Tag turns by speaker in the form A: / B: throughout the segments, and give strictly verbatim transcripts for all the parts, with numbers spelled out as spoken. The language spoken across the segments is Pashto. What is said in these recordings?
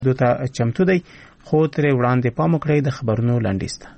A: دوته چمتو دی، خو ترې وړاندې پام وکړئ د خبرونو لنډیز ته.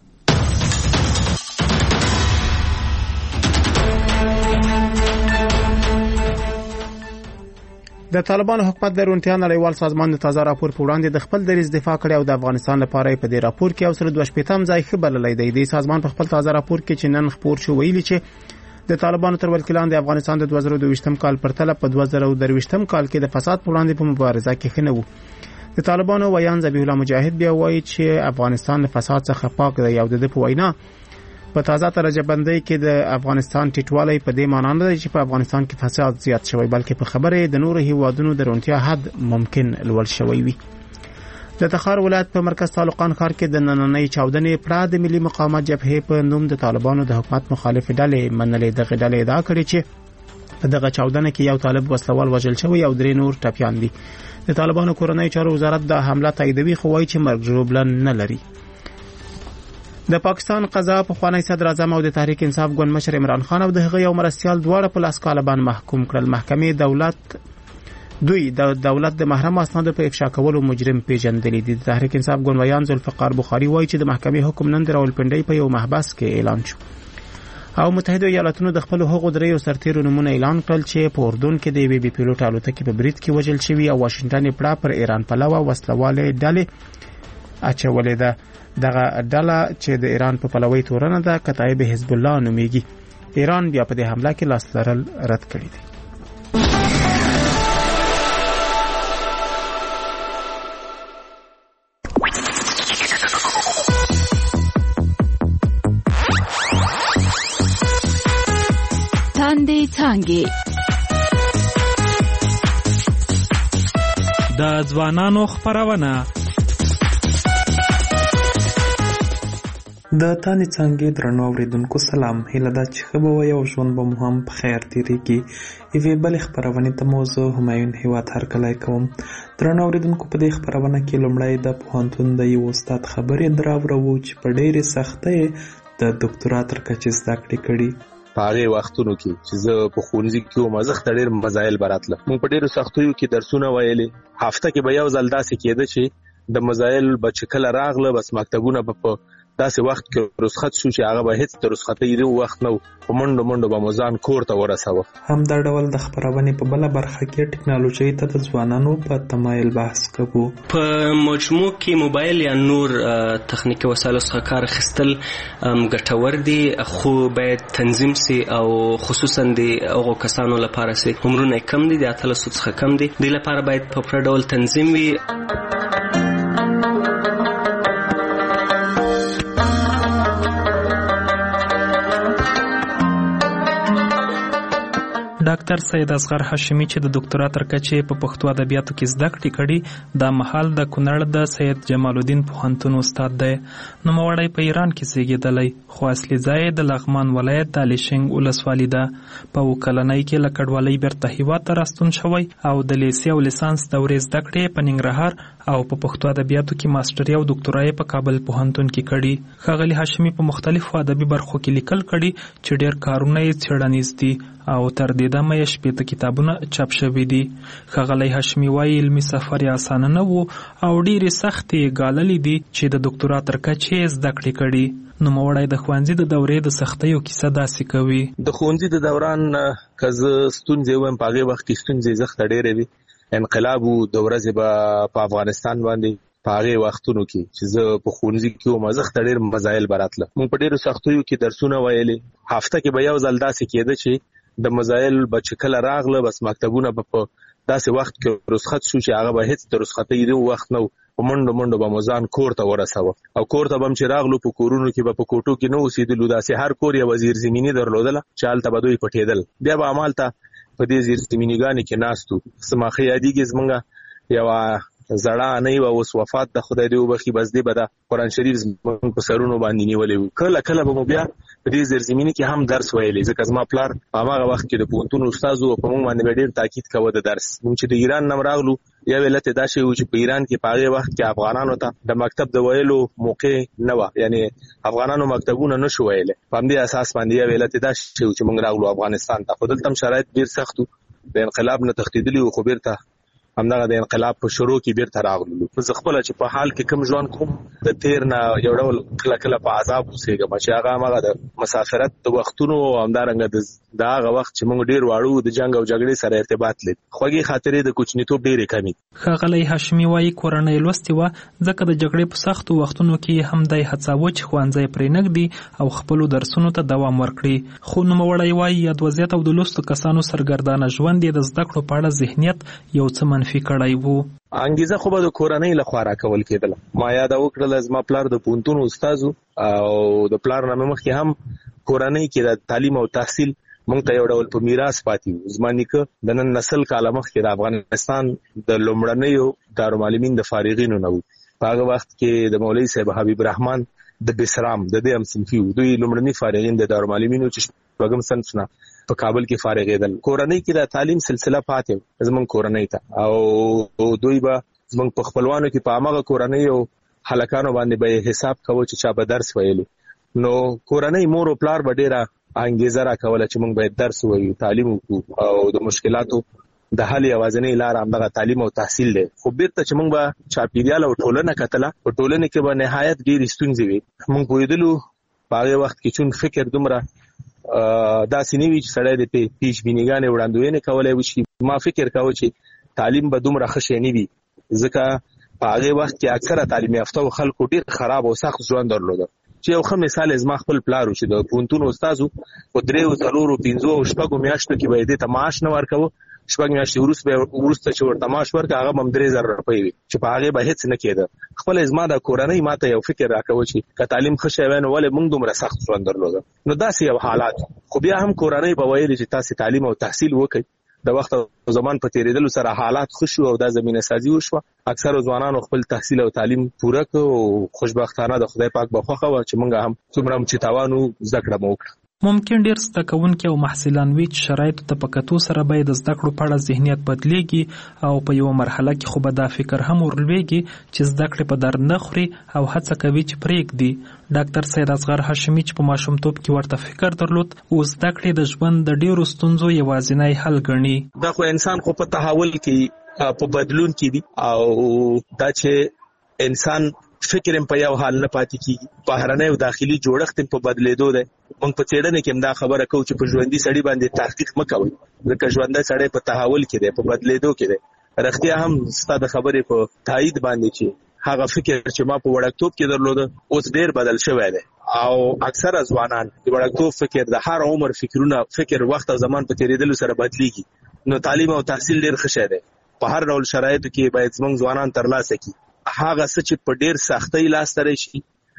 A: د طالبانو حکومت د روڼتیا نړیوال سازمان د تازه راپور په وړاندې د خپل دریځ دفاع کړی او د افغانستان لپاره په دې راپور کې او سره دوه شپېتم ځای ښه بللی دی. د سازمان په خپل تازه راپور کې چې نن خپور شو ویلي چې د طالبانو تر ولکې لاندې افغانستان د دوه زره دوه کال پرتله په دوه زره درویشتم کال کې د فساد په وړاندې په مبارزه کې ښه نه و. د طالبانو ویان ذبیح الله مجاهد بیا وایي چې افغانستان له فساد څخه پاک دی او د په وینا په تازه درجه بندۍ کې د افغانستان ټیټوالی په دې معنی نه دی چې په افغانستان کې فساد زیات شوی، بلکې په خبره د نورو هیوادونو د روڼتیا حد ممکن لوړ شوی وي. د تخار ولایت په مرکز طالقان ښار کې د نننۍ چاودنې پړه د ملي مقاومت جبهې په نوم د طالبانو د حکومت مخالف ډلې منلې. دغه ډلې ادعا کړې چې په دغه چاودنه کې یو طالب وسلوال وژل شوی او درې نور ټپیان دي. د طالبانو کورنۍ چارو وزارت د حمله تاییدوي خو وایي چې مرګ ژوبله نه لري. د پاکستان قضا پخوانی صدر اعظم او د تحریک انصاف ګوند مشر عمران خان او د هغه یو مرستیال دواړه په لاس کاله باندې محکوم کړل. محکمې دولت دوی د دولت د محرم اسنادو په افشا کولو مجرم پیژندلی دي. د تحریک انصاف ګوند ویان ذوالفقار بخاری وایي چې د محکمې حکم نن د راولپنډۍ په یو محبس کې اعلان شو او متحده ایالاتونو د خپل هغو دریو سرتیرو نومونه اعلان کړل چې په اردن کې د یوې بي پیلوټ الوتکې په برید کې وژل شوي او واشنګټن یې پړه پر ایران پلوه وسلوالې ډلې اچولې ده. دغه ډله چې د ایران په پلوۍ تورنه ده کتایب حزب الله نومیږي. ایران بیا په دې حمله کې لاس لرل رد کړی دی.
B: تاندې څانګې
C: د ځوانانو خبرونه.
D: د تانې څانګې درنو اوریدونکو سلام. هیله ده چې ښه به وئ او ژوند به مو هم په خیر تېرېږي. یوې بلې خپرونې ته مو زه همایون هیواد هرکلی کوم. درنو اوریدونکو په دې خپرونه کې لومړی د پوهنتون د یو استاد خبرې دراوړو چې په ډېرې سختۍ د ډاکټرا تر کچې زده کړې کړي.
E: په هغې وختونو کې چې زه په ښوونځي کې وم زه ډېر مزایل به راتله. موږ په ډېرو سختیو کې درسونه ویلې. هفته کې به یو ځل داسې کېده چې د مزایل به چې کله راغله بس مکتبونه به په داسې وخت کې رخصت شو چې هغه به هیڅ د رخصتۍ د وخت نه و. په منډو منډو به مو ځان کور ته ورسوه.
D: همدا ډول د خپرونې په بله برخه کې ټکنالوژۍ ته د ځوانانو په تمایل بحث کوو.
F: په مجموع کې موبایل یا نور تخنیکي وسایلو څخه کار اخیستل ګټور دي، خو باید تنظیم سي او خصوصا د هغو کسانو لپاره سي عمرونه کم دي، د اتلسو څخه کم دي، دې لپاره باید په پوره ډول تنظیم وي.
C: ډاکټر سید اصغر هاشمي چې د ډاکټرا تر کچې په پښتو ادبیاتو کې زده کړې کړي، دا مهال د کونړ د سید جمال الدین پوهنتون استاد دی. نوموړی په ایران کې زیږېدلی، خو اصلي ځای د لغمان ولایت د الیشنګ ولسوالي ده. په اوه کلنۍ کې له کډوالۍ بیرته هیواد ته راستون شوی او د لیسې او لیسانس دورې زده کړې په ننګرهار او په پښتو ادبیاتو کې ماسټري او ډاکټرا په کابل پوهنتون کې کړي. ښاغلي هاشمي په مختلفو ادبي برخو کې لیکل کړي چې ډېر کارونه یې څېړنیز دي او تر دې دمه یې شپېته کتابونه چاپ شوي دي. ښاغلی هاشمي وایي علمي سفر یې اسانه نه و او ډېرې سختې یې ګاللې دي چې د ډاکټرا تر کچې یې زده کړې کړي. نوموړی د ښوونځي د دورې د سختیو کیسه داسې کوي.
E: د ښوونځي د دوران که زه ستونزې ووایم په هغې وخت کې ستونزې زښته ډېرې وي. انقلاب و د ورځې به په افغانستان باندې په هغې وختونو کې چې زه په ښوونځي کې وم زښته ډېر مزایل به راتله. موږ په ډېرو سختیو کې درسونه ویلې. هفته کې به یو ځل داسې کېده چې د مزایل به چې کله راغله بس مکتبونه به په داسې وخت کې رخصت شو چې هغه به هیڅ د رخصتۍ د وخت نه و. په منډو منډو به مو ځان کور ته ورسوه او کور ته به هم چې راغلو په کورونو کې به په کوټو کې نه اوسېدلو. داسې هر کور یوه زیرزمیني درلودله چې هلته به دوی پټېدل. بیا به همالته په دې زیرزمینیګانې کې ناست وو. زما ښه یادېږي زمونږ یوه زړه انۍ وه، اوس وفات ده خدای دې وبخي، بس دې به د قرآن شریف زمونږ په سرونو باندې نیولی وو. کله کله به مو بیا په دې زیرزمیني کې هم درس ویلی، ځکه زما پلار په هماغه وخت کې د پوهنتون استاد و او په موږ باندې به ډېر تاکید کوه د درس. موږ چې د ایران نه راغلو یو علت یې دا شی و چې په ایران کې په هغې وخت کې افغانانو ته د مکتب د ویلو موقع نه وه، یعنې افغانانو مکتبونه نه شو ویلی. په همدې اساس باندې یو علت یې دا شی و چې موږ راغلو افغانستان ته. خو دلته هم شرایط ډېر سخت و، د انقلاب نه تښتېدلي وو خو بېرته همدغه د انقلاب په شروع کې بیرته راغلو. زه خپل چې په حال کې کم ژوند کوم د تیر نه یو ډول کله کله په عذاب اوسېږم چې هغه هغه د مسافرت د وختونو همدارنګه د هغه وخت چې موږ ډیر واړو د جنگ او جګړې سره ارتباط لري. خوږی خاطرې د کوچنیتوب ډېرې کمی.
C: ښاغلی هاشمي وایي کورنۍ لوستې وه ځکه د جګړې په سختو وختونو کې هم دی هڅاوه چې ښوونځی پرې نږدي او خپلو درسونو ته دوام ورکړي. خو نوموړی وایي یاد وضعیت او د لوستو کسانو سرګردانه ژوند یې د زده کړو په اړه ذهنیت یو څه منفي کړی وو.
E: انګیزه خو به د کورنۍ له خوا راکول کېدله. ما یاد وکړله زما پلار د پوهنتون استاد او د پلار نه مخکې هم کورنۍ کې د تعلیم او تحصیل مونږ ته یو ډول په میراث پاتې وو. زما نیکه د نن نسل کاله مخکې د افغانستان د لومړنیو دارالمعلمین د فارغینو نه وو. په هغه وخت کې د مولوي صاحب حبیب رحمان د بسرام د دې هم صنفي وو. دوی لومړني فارغین د دارالمعلمینو چې شپږم صنف نه په کابل کې فارغېدل. کورنۍ کې د تعلیم سلسله پاتې زمونږ کورنۍ ته او دوی به زمونږ په خپلوانو کې په هغه کورنۍ او هلکانو باندې به حساب کوو چې چا به درس ویلو. نو کورنۍ مور او پلار به ډېره انګیزه راکوله چې موږ باید درس ووایو، تعلیم وکړو او د مشکلاتو د حل یوازینۍ لار همدغه تعلیم او تحصیل دی. خو بیرته چې موږ به چاپیریال او ټولنه کتله، په ټولنه کې به نهایت ډېرې ستونزې وي. موږ پوهېدلو په هغه وخت کې چون فکر دومره داسې نه وي چې سړی د پیش بینیګانې وړاندوینې کولی وشي. ما فکر کاوه چې تعلیم به دومره ښه شی نه وي، ځکه په هغه وخت کې اکثره تعلیم یافته خلکو ډېر خراب او سخت ژوند درلوده. چې یو ښه مثال زما خپل پلار و چې د پوهنتون استاد و، په درېو څلورو پنځو او شپږو میاشتو کې به یې دې ته معاش نه ورکوه. شپږ میاشتې وروسته وروسته چې ورته معاش ورکړه هغه به هم درې زره روپۍ وي چې په هغې به هېڅ نه کېده. خپله زما د کورنۍ ما ته یو فکر راکوه چې که تعلیم ښه شی وی نو ولې موږ دومره سخت ژوند درلوده. نو داسې یو حالات. خو بیا هم کورنۍ به ویلې چې تاسې تعلیم او تحصیل وکړئ. د وخت او زمان په تیریدلو سره حالات ښه شو او دا زمینه سازي وشوه. اکثرو ځوانانو خپل تحصیل او تعلیم پوره کړ او خوشبختانه د خدای پاک به خوښه وه چې موږ هم څومره هم چې توان و زده کړه مو وکړه.
C: ممکن ډیر زده کوونکي او محصلان وي چې شرایطو ته په کتو سره باید د زده کړو په اړه ذهنیت بدلیږي او په یوه مرحله کې خو به دا فکر هم ورلویږي چې زده کړې په درد نه خوري او هڅه کوي چې پرېږدي. ډاکټر سید اصغر هاشمي چې په ماشومتوب کې ورته فکر درلود او زده کړې د ژوند د ډیرو ستونزو یوازینی حل ګڼي.
E: دا خو انسان خو په تحول کې په بدلون کې دي او دا چې انسان فکر هم په یو حال نه پاتې کیږي. بهرنی او داخلي جوړښت هم په بدلیدو دی. موږ په څېړنه کې هم دا خبره کوو چې په ژوندي سړي باندې تحقیق مه کوئ، ځکه ژوندی سړی په تحول کې دی، په بدلیدو کې دی. رښتیا هم ستا د خبرې په تایید باندې چې هغه فکر چې ما په وړکتوب کې درلوده اوس ډېر بدل شوی دی او اکثره ځوانان د وړکتوب فکر د هر عمر فکرونه فکر وخت او زمان په تېرېدلو سره بدلیږي. نو تعلیم او تحصیل ډېر ښه شی دی. په هر ډول شرایطو کې باید زموږ ځوانان ترلاسه کړي. هغه څه چې په ډېر سختۍ لاسته راشي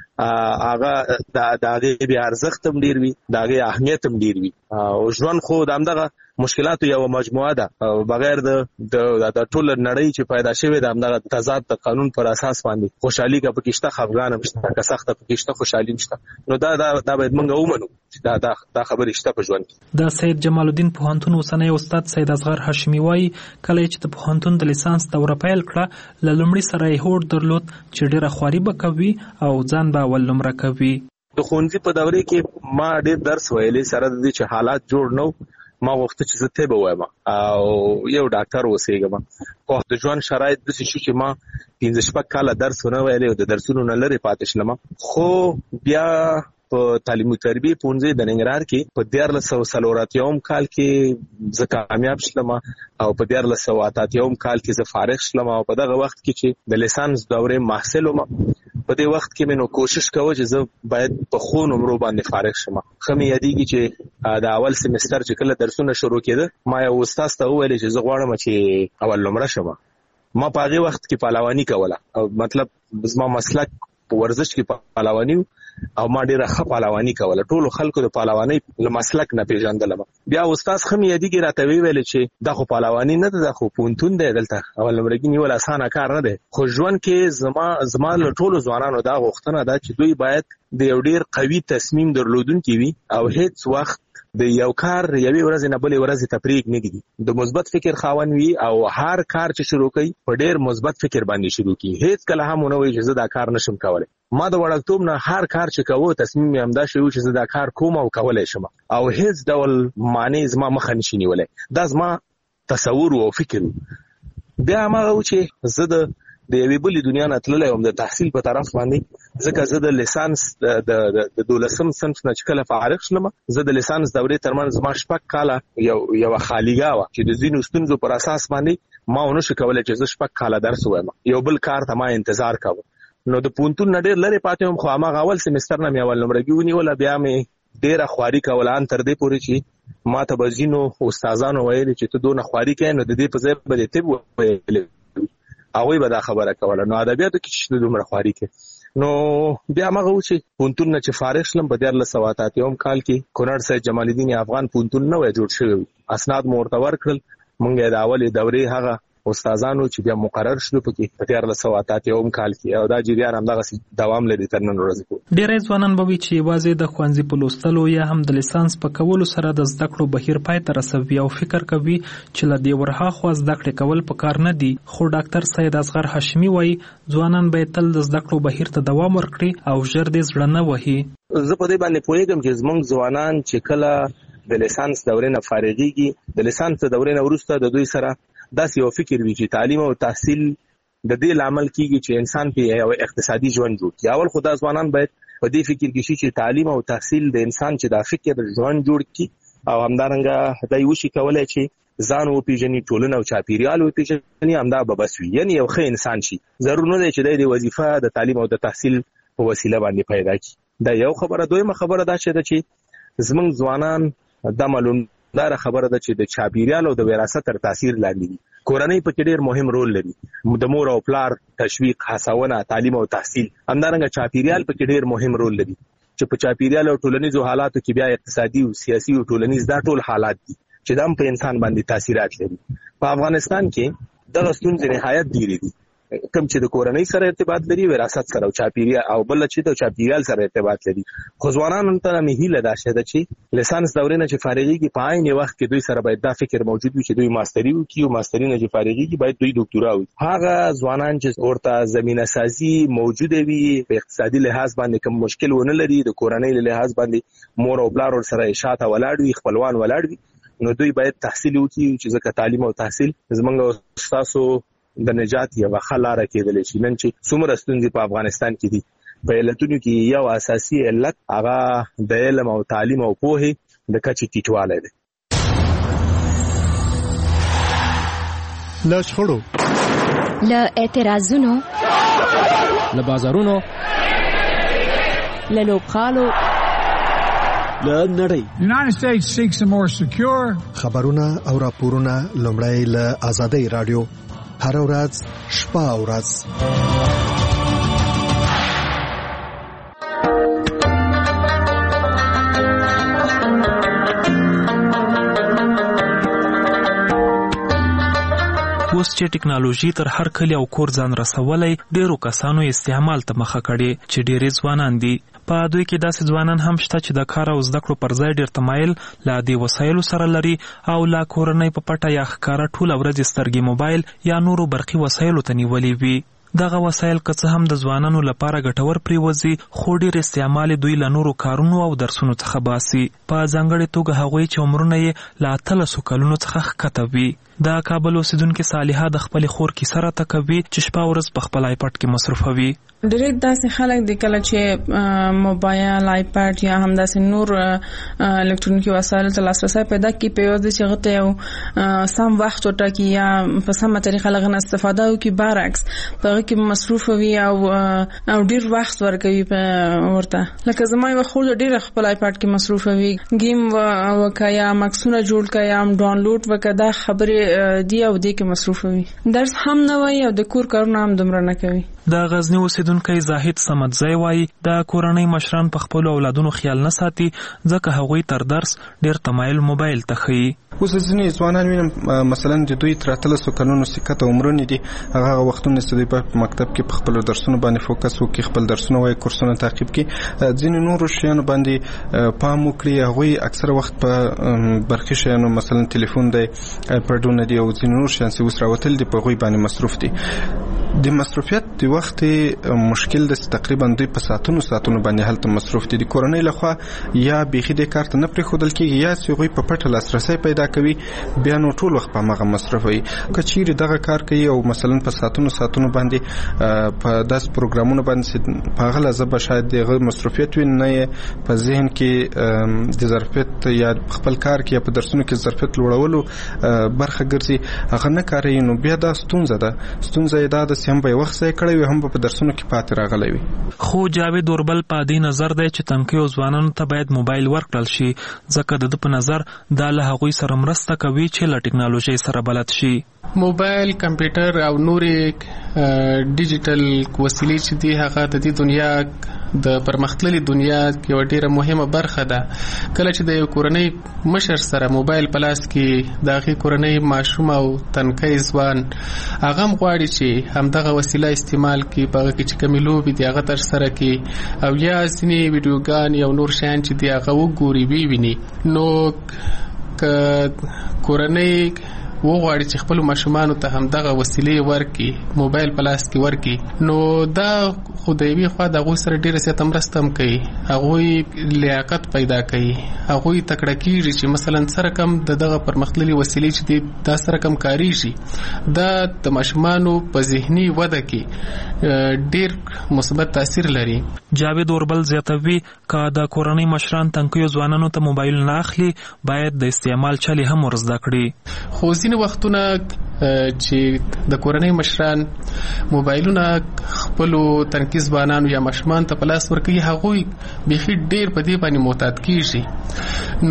E: هغه د هغې بیا ارزښت هم ډېر وي، د هغې اهمیت هم ډېر وي. او ژوند خو د همدغه مشکلاتو یوه مجموعه ده، بغیر د د ټوله نړۍ چې پیدا شوې ده همدغه تضاد د قانون پر اساس باندې خوشحالي که پکې شته خفګان هم شته، که سخته پکې شته خوشحالي هم شته. نو دا دا باید موږ ومنو چې دا دا خبرې شته په ژوند کې.
C: د سید جمال الدین پوهنتون اوسنی استاد سید اصغر هاشمي وایي کله چې د پوهنتون د لیسانس دوره پیل کړه له لومړي سره یې هوډ درلود چې ډېره خواري به کوي او ځان به اول نمره کوي.
E: د ښوونځي په دورې کې ما ډېر درس ویلی، سره د دې چې حالات جوړ نه و. ما غوښته چې زه طب ووایم او یو ډاکټر اوسېږم. خو د ژوند شرایط داسې شو چې ما پنځه شپږ کاله درس ونه ویلی او د درسونو نه لرې پاتې شلم. خو بیا په تعلیم او تربیې پوهنځي د ننګرهار کې په دیارلس سوه څلور اتیاوم کال کې زه کامیاب شلم او په دیارلس سوه اته اتیاوم کال کې زه فارغ شلم. او په دغه وخت کې چې د لیسانس دورې محصل وم، په دې وخت کې مې نو کوشش کوه چې زه باید په ښو نمرو باندې فارغ شم. ښه مې یادېږي چې د اول سمستر چې کله درسونه شروع کېده ما یو استاد ته وویلې چې زه غواړم چې اول نمره شم. ما په هغې وخت کې پهلواني کوله، مطلب زما مسلک په ورزش کې پهلواني او ما ډېره ښه پهلواني کوله. ټولو خلکو د پهلوانۍ له مسلک نه پېژندلم. بیا استاد ښه مې یادېږي راته ویلې چې دا خو پهلواني نه ده، دا خو پوهنتون دی، دلته اول نمرګي نیول اسانه کار نه دی. خو ژوند کې زما زما له ټولو ځوانانو دا غوښتنه ده چې دوی باید د یو ډېر قوي تصمیم درلودونکي وي او هیڅ وخت د یو کار یوې ورځې نه بلې ورځې ته پرېږ نه ږدي. د مثبت فکر خاوند وي او هر کار چې شروع کوي په ډېر مثبت فکر باندې شروع کړي. هیڅ کله هم ونه وایي چې زه دا کار نشم کولی. ما د وړکتوب نه هر کار چې کوه تصمیم مې همدا شوی چې زه دا کار کوم او کولی شم او هیڅ ډول معنی زما مخه نشي نیولی. دا زما تصور و او فکر و. بیا هغه چې زه د د یوې بلې دنیا نه تللی وم د تحصیل په طرف باندې، ځکه زه د لیسانس د د دولسم صنف نه چې کله فارغ شلم، زه د لیسانس دورې ترمنځ زما شپږ کاله یو یوه خالیګاه وه چې د ځینو ستونزو پر اساس باندې ما ونه شو کولی چې زه شپږ کاله درس ووایم، یو بل کار ته ما انتظار کوه. نو د پوهنتون نه ډېر لرې پاتې وم، خو هماغه اول سمستر نه مې اول نمرګي ونیوله، بیا مې ډېره خواري کوله ان تر دې پورې چې ما ته به ځینو استادانو ویلې چې ته دونه خواري کوې نو د دې په ځای به دې طب وویلې، هغوی به دا خبره کوله. نو ادبیاتو کې چې دومره خواري کې نو بیا هغه و چې پوهنتون نه چې فارغ شلم په دیارلس سوه اته اتیاوم کال کې کونړ سید جمال الدین افغان پوهنتون نه وی جوړ شوی، اسناد مو ورته ورکړل، موږ یې د اولې دورې هغه استادانو چې بیا مقرر شلو پکې په دیارلس سوه اته اتیاوم کال کې، او دا جریان همدغسې دوام لري تر نن ورځې پورې.
C: ډېری ځوانان به وي چې یوازې د ښوونځي په لوستلو یا هم د لیسانس په کولو سره د زده کړو بهیر پای ته رسوي او فکر کوي چې له دې ورهاخوا زده کړې کول پکار نه دي. خو ډاکټر سید اصغر هاشمي وایي ځوانان باید تل د زده کړو بهیر ته دوام ورکړي او ژر دې زړه نه وهي.
E: زه په دې باندې پوهېږم چې زموږ ځوانان چې کله د لیسانس دورې نه فارغېږي، د لیسانس دورې نه وروسته د دوی سره داسې یو فکر وي چې تعلیم او تحصیل د دې لامل کیږي چې انسان په یو اقتصادي ژوند جوړ کړي. اول خو دا ځوانان باید په دې فکر کې شي چې تعلیم او تحصیل د انسان چې دا فکر ژوند جوړ کړي او همدارنګه دا یو شي کولای چې ځان وپېژني، ټولنه او چاپیریال وپېژني، همدا به بس وي، یعنی یو ښه انسان شي. ضرور نه دی چې د وظیفه د تعلیم او د تحصیل په وسیله باندې پیدا کړي. دا یو خبره. دویمه خبره دا چې زموږ ځوانان دا معلوم دا خبره ده چې د چاپیریال او د وراثت تر تاثیر لاندې دي. کورنۍ پکې ډېر مهم رول لري، د مور او پلار تشویق، هڅونه، تعلیم او تحصیل. همدارنګه چاپیریال پکې ډېر مهم رول لري چې په چاپیریال او ټولنیزو حالاتو کې بیا اقتصادي او سیاسي او ټولنیز دا ټول حالات دي چې دا هم په انسان باندې تاثیرات لري. په افغانستان کې دغه ستونزې نهایت ډېرې دي، کوم چې د کورنۍ سره ارتباط لري، وراثت سره او چاپیریال، او بل چې د چاپیریال سره ارتباط لري. خو ځوانانو ته مې هیله دا شته چې لیسانس دورې نه چې فارغېږي په عین وخت کې دوی سره باید دا فکر موجود وي چې دوی ماستري وکړي، او ماستري نه چې فارغېږي باید دوی ډاکټورا وکړي. هغه ځوانان چې ورته زمینه سازي موجوده وي، په اقتصادي لحاظ باندې کوم مشکل ونه لري، د کورنۍ له لحاظ باندې مور او پلار ورسره شاته ولاړ وي، خپلوان ولاړ وي، نو دوی باید تحصیل وکړي چې ځکه تعلیم او تحصیل زموږ ستاسو د نجات یوه ښه لاره کېدلی شي. نن چې څومره ستونزې په افغانستان کې دي، په علتونو کې یو اساسي علت هغه د علم او تعلیم او پوهې د کچې ټیټوالی دی.
A: له شخړو،
B: له اعتراضونو،
G: له بازارونو،
B: له لوبغالو،
G: له نړۍ.
H: United States seeks a more secure.
I: خبرونه او راپورونه لومړی له آزادۍ رادیو، هر ورځ شپه او ورځ.
C: اوس چې ټکنالوژي تر هر کلی او کور ځان رسولی، ډیرو کسانو استعمال ته مخه کړې چې ډېرې ځوانان دي. په دوی کې داسې ځوانان هم شته چې د کار او زده کړو پر ځای ډېر تمایل له دې وسایلو سره لري او لا کورنۍ په پټه یا ښکاره ټوله ورځ سترګې موبایل یا نورو برقي وسایلو ته نیولې وي. دغه وسایل که څه هم د ځوانانو لپاره ګټور پریوځي، خو ډېر استعمال دوی له نورو کارونو او درسونو څخه باسي، په ځانګړې توګه هغوی چې عمرونه یې له اتلسو کلونو څخه ښکته وي. د کابل اوسیدونکې صالحه د خپلې خور کیسه راته کوي چې شپه ورځ په خپل آیپډ کې مصروفوي.
J: ډېر داسې خلک دي کله چې موبایل، آیپډ یا هم داسې نور الکترونیکي وسایل ته لاسرسی پیدا کړي، په یوازې چې هغه ته یو سم وخت وټاکي یا په سمه طریقه له هغه نه استفاده وکړي، برعکس په هغه کې مصروف وي او او ډېر وخت ورکوي ورته. لکه زما یوه خور ډېره خپل آیپډ کې مصروف وي، گیم وکړه یا مکسونه جوړ کړه یا هم ډاونلوډ وکړه، دا خبرې دی او دې کې مصروف وي. درس هم نه وایي او د کور کارونه هم دومره نه کوي.
C: د غزنی اوسیدونکی زاهد صمدزی وایي د کورنۍ مشران په خپلو اولادونو خیال نه ساتي، ځکه هغوی تر درس ډېر تمایل موبایل ته ښیي.
K: اوس ځینې ځوانان وینم مثلا د دوی تر اتلسو کلونو سکته عمرونه دي، هغه وختونه چې دوی په مکتب کې په خپلو درسونو باندې فوکس وکړي، خپل درسونه وایي، کورسونه تعقیب کړي، ځینې نورو شیانو باندې پام وکړي. هغوی اکثره وخت په برقي شیانو مثلا تلیفون دی، آیپډونه دي او ځینې نور شیان چې اوس راوتل دي په هغوی باندې مصروف دي. د مصرفیت د وخت مشکل د تقریبا دوی په ساعتونو ساعتونو باندې هلته مصروف دي. د کورنۍ لخوا یا بيخي د کارت نه پرې خودل کېږي یا سیغوی په پټه لاسرسي پیدا کوي بیا نو ټول وخت په هغه مصرفوي. کچېری دغه کار کوي او مثلا په ساعتونو ساعتونو باندې په داس پروګرامونو باندې په هغه لزبه شاید دغه مصرفیت وي نه په ذهن کې د ظرفیت یا خپل کار کې په درسونو کې ظرفیت لوړولو برخه ګرځي هغه نه کوي. نو بیا دا ستونزه ده ستونزه دا د سیم په وخت ځای کړی وي هم په درسونو کې پاتې راغلی وي.
C: خو جاوید اوربل په دې نظر دی چې تنکیو ځوانانو ته باید موبایل ورکړل شي ځکه د په نظر دا له هغوی سره مرسته کوي چې له ټکنالوژي سره بلد شي.
L: موبایل کمپیوټر او نورې ډیجیټل وسیلې چې دي هغه د دې دنیا د پرمختللي دنیا یو ډیره مهمه برخه ده. کله چې د یو کورنۍ مشر سره موبایل په لاس کې د هغې کورنۍ ماشوم او تنکی ځوان هغه هم غواړي چې همدغه وسیله استعمال کړي په هغه کې چې کومې لوبې دي هغه ترسره کړي او یا ځینې ویډیوګان یا نور شیان چې دي هغه وګوري وویني. نو که کورنۍ وغواړي چې خپل ماشومانو ته هم دغه وسیلې ورکړي موبایل په لاس کې ورکړي نو دا خو د یوې خوا د هغوی سره ډېره زیاته مرسته هم کوي. هغوی لیاقت پیدا کوي هغوی تکړه کېږي چې مثلا سره کم د دغه پرمختللي وسیلې چې دي دا سره کم کاریږي دا د ماشومانو په ذهني وده کې ډېر مثبت تاثیر لري.
C: جاوید اوربل زیاتوي که د کورنۍ مشران تنکیو ځوانانو ته موبایل نه اخلي باید د استعمال چلې هم ور زده کړي.
L: خو ځینې وختونه چې د کورنۍ مشران موبایلونه خپلو تنکي ځوانانو یا ماشومان ته په لاس ورکوي هغوی بیخي ډېر په دې باندې معتاد کېږي.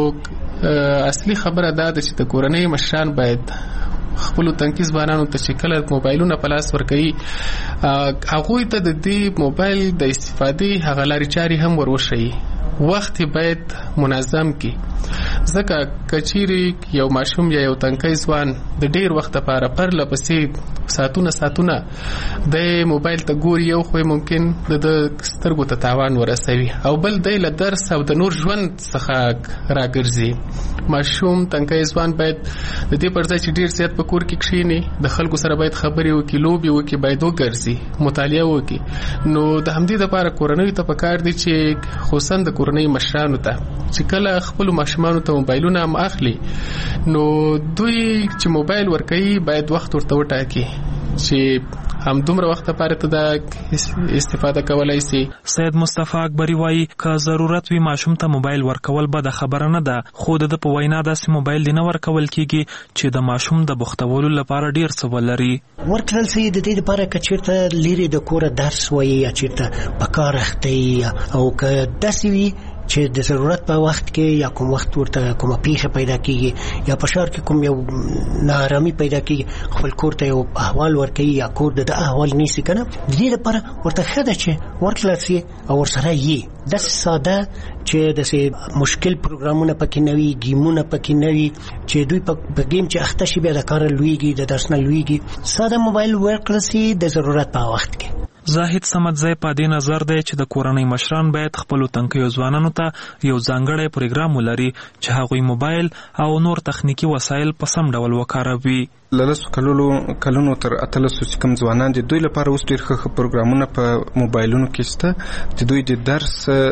L: نو اصلي خبره دا ده چې د کورنۍ مشران باید خپل تنکي ځوانانو ته چې کله موبایلونه په لاس ورکوي هغوی ته د دې موبایل د استفادې هغه لارې چارې هم وروښيي. وخت باید منظم کی ځکه کچيري یو ماشوم یا یو تنکی ځوان د ډیر وخت لپاره پر لپسې ساتونه ساتونه د موبایل ته ګوري یو خو ممکن د سترګو ته تاوان ورسوي او بل د له درس او د نور ژوند څخه راګرځي. ماشوم تنکی ځوان باید د دې پر ځای چې ډیر زیات په کور کې کښینی د خلکو سره باید خبرې وکړي لوبي وکړي باید وګرځي مطالعه وکړي. نو د همدې لپاره کورنۍ ته پکار دي چې خصوصا د کورنۍ مشرانو ته چې کله خپل ماشومانو ته موبایلونه هم اخلي نو دوی چې موبایل ورکوي باید وخت ورته وټاکي چې هم دومره وخت لپاره ته د استفاده کولای شي.
C: سید مصطفی اکبری وایي که ضرورت وي ماشوم ته موبایل ورکول به د خبره نه ده خو د په وینا داسې موبایل دی نه ورکول کیږي چې د ماشوم د بوختولو لپاره ډیر څه ولري.
M: ورکړل سي د دې لپاره چې چیرته لري د کور درس وایي یا چیرته په کار اخته او که داسې وي چې د ضرورت په وخت کې یا کوم وخت ورته کومه پیښه پیدا کیږي یا په شهر کې کوم یو ناارامي پیدا کیږي خپل کور ته یو احوال ورکوي یا کور د احوال نیسي کنه د دې لپاره ورته ښه ده چې ورکړل سي او ورسره یې داسې ساده چې داسې مشکل پروګرامونه پکې نه وي ګیمونه پکې نه وي چې دوی په ګیم چې اخته شي بیا د کار لویږي د درس نه لویږي ساده موبایل ورکړل سي د ضرورت په وخت کې.
C: زاهد سمدزی په دې نظر دی چې د کورنۍ مشران باید خپل تنکیو ځوانانو ته یو ځانګړی پروګرام ولري چې هغوی موبایل او نور تخنیکی وسایل په سم ډول وکاروي.
K: لسو کلونو کلونو تر اتلسو چې کوم ځوانان دي دوی لپاره اوس ډېر ښه پروګرامونه په موبایلونو کې شته چې دوی د درس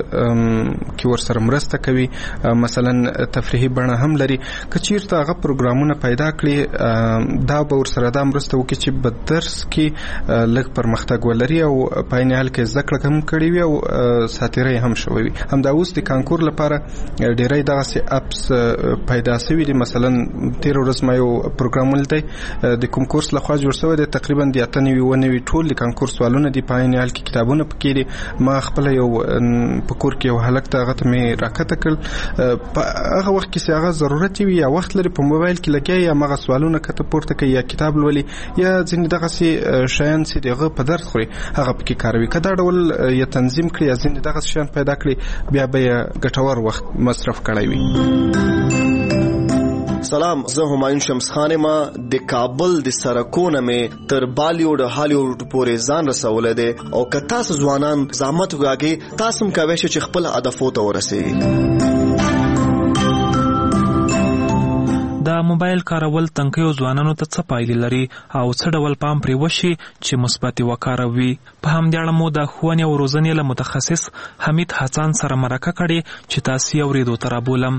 K: کې ورسره مرسته کوي مثلا تفریحي بڼه هم لري. که چیرته هغه پروګرامونه پیدا کړي دا به ورسره دا مرسته وکړي چې په درس کې لږ پرمختګ ولري او په عین حال کې زده کړه هم کړې وي او ساتیرۍ هم شوی وي. همدا اوس د کانکور لپاره ډېری دغسې اپس پیدا شوي دي. مثلا تېره ورځ ما یو پروګرام ولیدی د کوم کورس لخوا جوړ شوی دی تقریبا د اته نوي اوه نوي ټول د کانکور سوالونه دي په عین حال کې کتابونه پکې دي. ما خپل یو په کور کې یو هلک ته هغه ته مې راکته کړل په هغه وخت کې چې هغه ضرورت وي یا وخت لري په موبایل کې لګیا یا هغه سوالونه کته پورته کوي یا کتاب لولي یا ځینې دغسې شیان چې د هغه په درد خوري هغه پکې کاروي. که دا ډول یا تنظیم کړي یا ځینې دغسې شیان پیدا کړي بیا به یې ګټور وخت مصرف کړی وي.
N: سلام زه همایون شمس خان ما د کابل د سرکونه مې تر بالیوډ هالیوډ پورې ځان رسولې ده او که تاسو ځوانان زحمت وکړئ تاسو هم کولی شئ چې خپل هدفو ته ورسیږئ.
C: د موبایل کارول تنکیو ځوانانو ته څه پایلې لري او څه ډول پام پرې وشي چې مثبت وکاروي. په همدې اړه مو د ښوونې او روزنې له متخصص حمید حسن سره مرکه کړې چې تاسو یې اورېدو ته رابولم.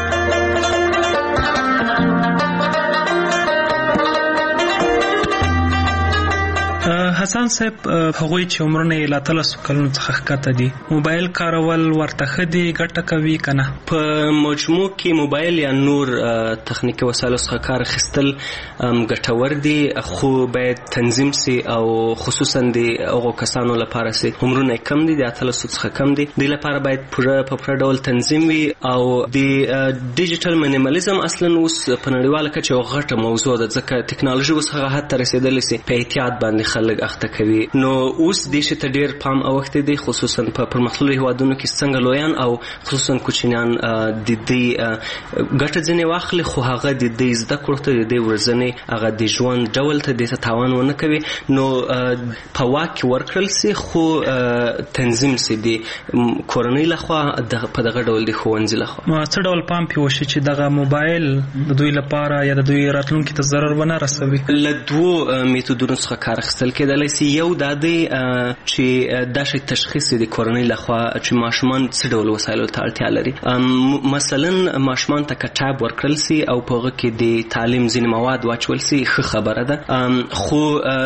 C: حسن صاحب، هغوی چې عمرونه یې له اتلسو کلونو څخه ښکته دي، موبایل کارول ورته ښه دي، ګټه کوي که نه؟
F: په مجموع کې موبایل یا نور تخنیکي وسایلو څخه کار اخیستل ګټور دي، خو باید تنظیم سي او خصوصا د هغو کسانو لپاره سي عمرونه یې کم دي، د اتلسو څخه کم دي، دوی لپاره باید پوره په پوره ډول تنظیم وي. او د ډیجیټل مینیمالیزم اصلا اوس په نړیواله کچه یوه غټه موضوع ده، ځکه ټکنالوژي اوس هغه حد ته رسېدلې سي په احتیاط باندې خلک اخته کوي. نو اوس دې شي ته ډېر پام اوښتی دی، خصوصا په پرمختللو هېوادونو کې څنګه لویان او خصوصا کوچنیان د دې ګټه ځینې واخلي، خو هغه د دې زده کړو ته د دې ورځنې هغه د ژوند ډول ته دې ته تاوان ونه کوي. نو په واک کې ورکړل سي، خو تنظیم سي د کورنۍ لخوا په دغه ډول د ښوونځي لخوا.
C: نو څه ډول پام پې وشي چې دغه موبایل د دوی لپاره یا د دوی راتلونکي ته ضرر ونه رسوي؟
F: له دوو میتودونو څخه کار اخیستل کېدلی سي. یو دا دی چې دا شی تشخیص د کورنۍ لخوا چې ماشومان څه ډول وسایلو ته اړتیا لري. مثلا ماشومان ته که ټاب ورکړل سي او په هغه کې د تعلیم ځینې مواد واچول سي، ښه خبره ده، خو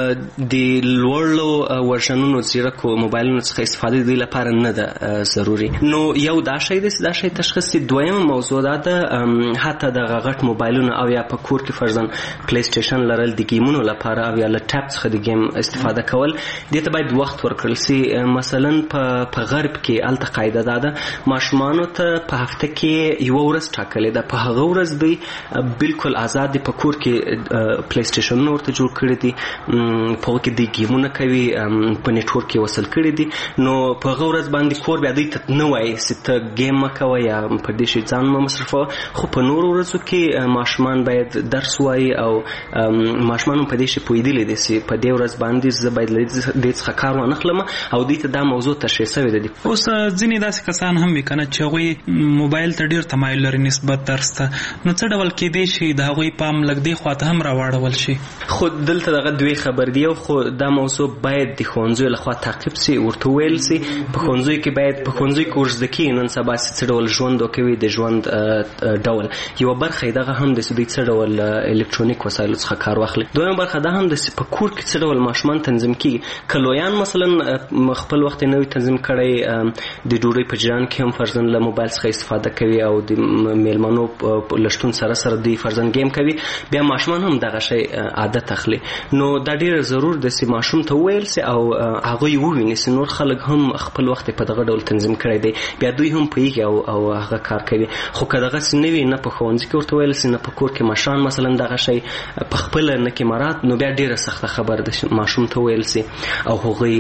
F: د لوړو ورژنونو ځیرکو موبایلونو څخه استفاده د دوی لپاره نه ده ضروري. نو یو دا شی دی چې دا شی تشخیص سي. دویمه موضوع دا ده حتی دغه غټ موبایلونه او یا په کور کې فرضاً پلی سټیشن لرل د ګیمونو لپاره او یا له ټاب څخه د ګیم استفاده کول، دې ته باید وخت ورکړل سي. مثلا په غرب کې هلته قاعده دا ده ماشومانو ته په هفته کې یوه ورځ ټاکلې ده، په هغه ورځ دوی بالکل آزاد دي، په کور کې پلی سټیشنونه ورته جوړ کړي دي، په هغه کې دوی ګیمونه کوي، په نیټورک کې وصل کړي دي. نو په هغه ورځ باندې کور بیا دوی ته نه وایي چې ته ګیم مه کوه یا په دې شي ځان مه مصرفوه، خو په نورو ورځو کې ماشومان باید درس وایي او ماشومان هم په دې شي پوهېدلی دي چې په دې ورځ باندې زه باید له دې څخه کار وانخلم او دوی ته دا موضوع تشریح شوې ده.
C: اوس ځینې داسې کسان هم وي که نه چې هغوی موبایل ته ډېر تمایل لري نسبت درس ته، نو څه ډول کیدی شي د هغوی پام لږ دې خوا ته هم راواړول شي؟
F: خو دلته دغه دوی خبر دی، خو دا موضوع باید د ښوونځیو لخوا تعقیب سي، ورته وویل سي په ښوونځیو کې باید په ښوونځیو کې ورزده کېږي نن سبا چې څه ډول ژوند وکوي، د ژوند ډول یوه برخه یې دغه هم ده چې دوی څه ډول الکترونیک وسایلو څخه کار واخلي. دویمه برخه دا هم ده چې په کور کې څه ډول ماشومان تنظیم کېږي. که لویان مثلا خپل وخت یې نه وي تنظیم کړی، د ډوډۍ په جریان کې هم فرضاً له موبایل څخه استفاده کوي او د میلمنو له شتون سره سره دوی فرضاً ګیم کوي، بیا ماشومان هم دغه شی عادت اخلي. نو دا ډېر ضرور ده چې ماشوم ته وویل سي او هغوی وویني چې نور خلک هم خپل وخت په دغه ډول تنظیم کړی دی، بیا دوی هم پوهېږي او هغه کار کوي. خو که دغسې نه وي، نه په ښوونځي کې ورته ویل سي، نه په کور کې مشران مثلا دغه شی په خپله نه کې مرات، نو بیا ډېره سخته خبره ده ماشوم ته ویل سي او هغوی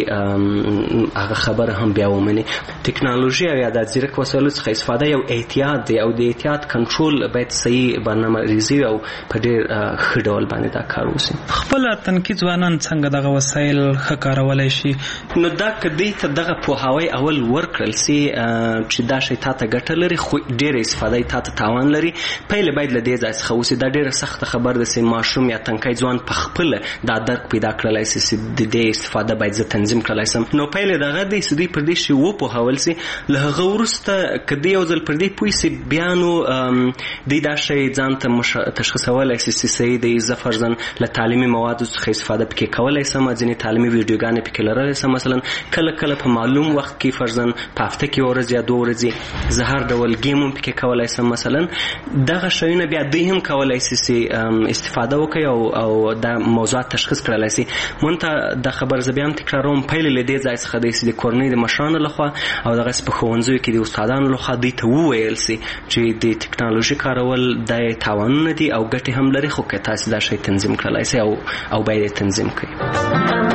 F: هغه خبره هم بیا ومني. ټکنالوژي او یا د ځیرک وسایلو څخه استفاده یو احتیاط دی او د احتیاط کنټرول باید صحیح برنامه ریزي او په ډېر ښه ډول باندې دا کار وشي.
C: خپله تنکي ځوانان څنګه دغه وسایل ښه کارولی شي؟
F: نو دا که دوی ته دغه پوهاوی اول ورکړل سي چې دا شی تا ته ګټه لري خو ډېره استفاده یې تا ته تاوان لري، پیله باید له دې ځای څخه وسي. دا ډېره سخته خبر ده چې ماشوم یا تنکی ځوان په خپله دا درک پیدا کړلی سي چې د دې استفاده باید زه تنظیم کړلی سم. نو پیله دغه دی چې دوی پر دې شي وپوهول سي، له هغه وروسته که دوی یو ځل پر دې پوه سي، بیا نو دوی دا شی ځان ته تشخیصولی سي چې صحیح دی، زه فرضاً له تعلیمي موادو څخه استفاده پکې کولی سم، ځینې تعلیمي ویډیوګانې پکې لرلی سم، مثلا کله کله په معلوم وخت کې فرضاً په هفته کې یوه ورځ یا دوه ورځې زه هر ډول ګیم هم پکې کولی سم. مثلا دغه شیونه بیا دوی هم کولی سي چې استفاده وکړي او او دا موضوعات تشخیص کړلی سي. مونږ ته دا خبر زه بیا هم تکراروم، پیلې له دې ځای څخه دی چې د کورنۍ د مشرانو لخوا او دغسې په ښوونځیو کې د استادانو لخوا دوی ته وویل سي چې د ټکنالوژي کارول دا یې تاوانونه دي او ګټې هم لري، خو که تاسې دا شی تنظیم کړلی سي او او باید یې تنظیم کړئ.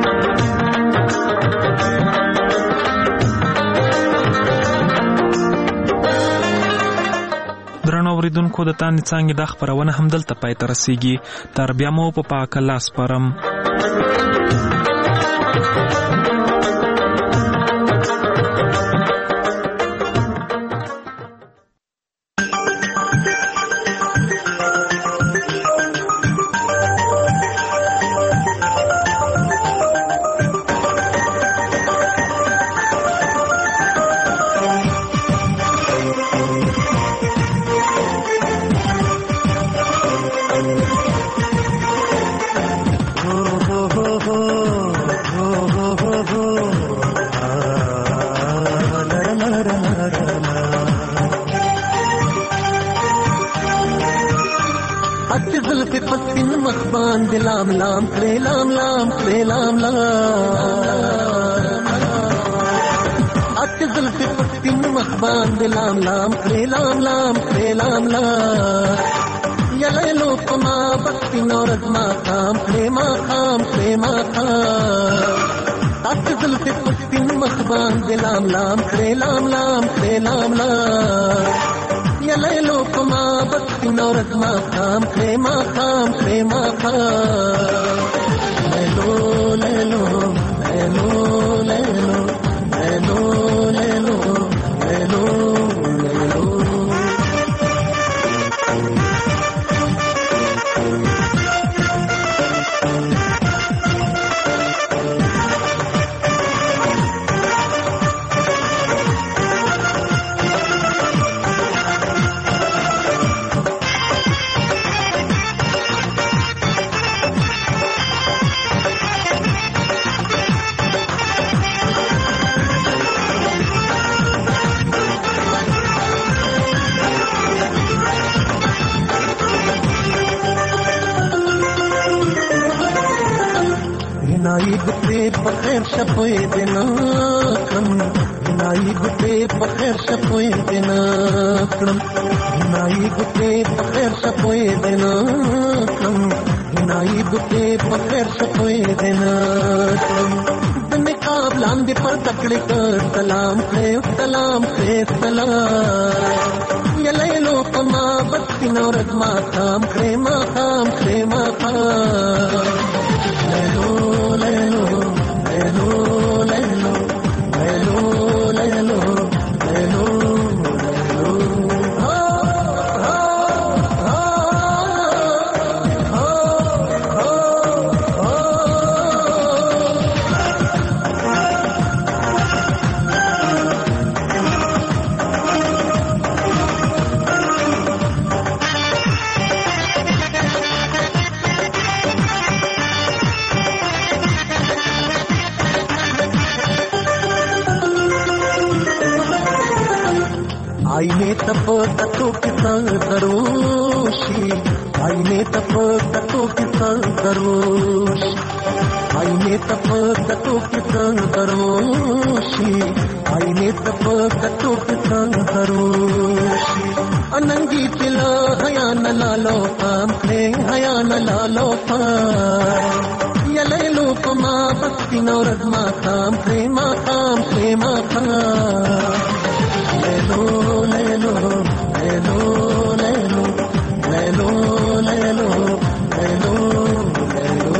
C: درنو اوریدونکو، د تاندې څانګې دا خپرونه همدلته پای ته رسیږي. تر بیا مو په پاک الله سپارم.
O: باندې لام لام کړې لام لام کړې لام لام اټ زلفې پټین مخ باندې لام لام کړې لام لام کړې لام لام یللو پما بختی نورد ما خام کړې ما خام کړې ما خام اټ زلفې پټین مخ باندې لام لام کړې لام لام کړې لام لام یللو پما بختی نورد ما خام کړې ما خام کړې ما خام لیلو لیلو لیلو لیلو لیلو لیلو لیلو لیلو نائی گتے بخیر شپوئے دینا کرم نائی گتے بخیر شپوئے دینا کرم نائی گتے بخیر شپوئے دینا کرم نائی گتے بخیر شپوئے دینا کرم نقاب لاندې پر تکړه کړ سلام کړې سلام کړې سلام یلیلو پما بستی نورد ما خام کړې ما خام کړې ما خام لیلو لیلو لیلو لیلو لیلو لیلو لیلو आईने तप तत्व की संगरोशी आईने तप तत्व की संगरोशी आईने तप तत्व की संगरोशी आईने तप तत्व की संगरोशी अनंगी चिला हया न लालो काम खे हया न लालो काम यलेलो पमा बस्ती नौरद मा काम खे मा काम खे मा काम लेलो लेलो लेलो लेलो लेलो लेलो लेलो लेलो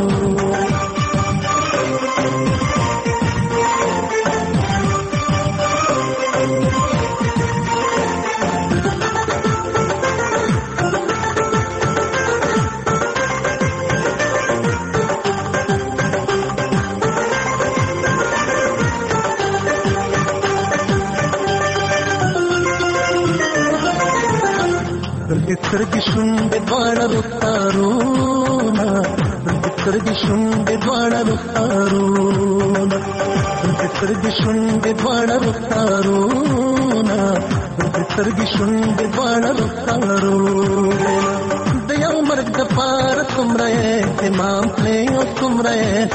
O: سترګې شونډې دواړه رخسارونه سترګې شونډې دواړه رخسارونه سترګې شونډې دواړه رخسارونه سترګې شونډې دواړه رخسارونه د یو مرګ د پاره څومره اهتمام کړې او څومره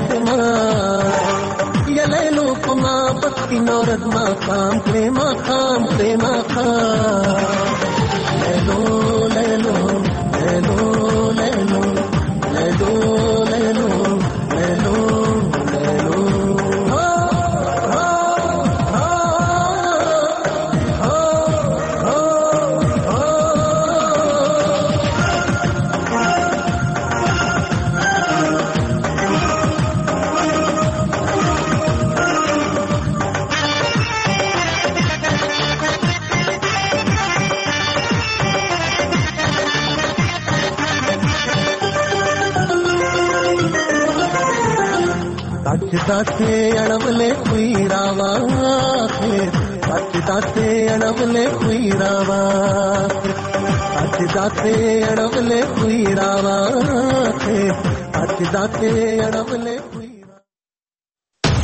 O: اهتمام یلیلو په ما بسکي نورد ما خام کړې ما خام کړې ما خام لیلو لیلو لیلو لیلو لیلو لیلو لیلو لیلو दाते अड़वले कुईरावा दाते अड़वले कुईरावा दाते अड़वले कुईरावा दाते अड़वले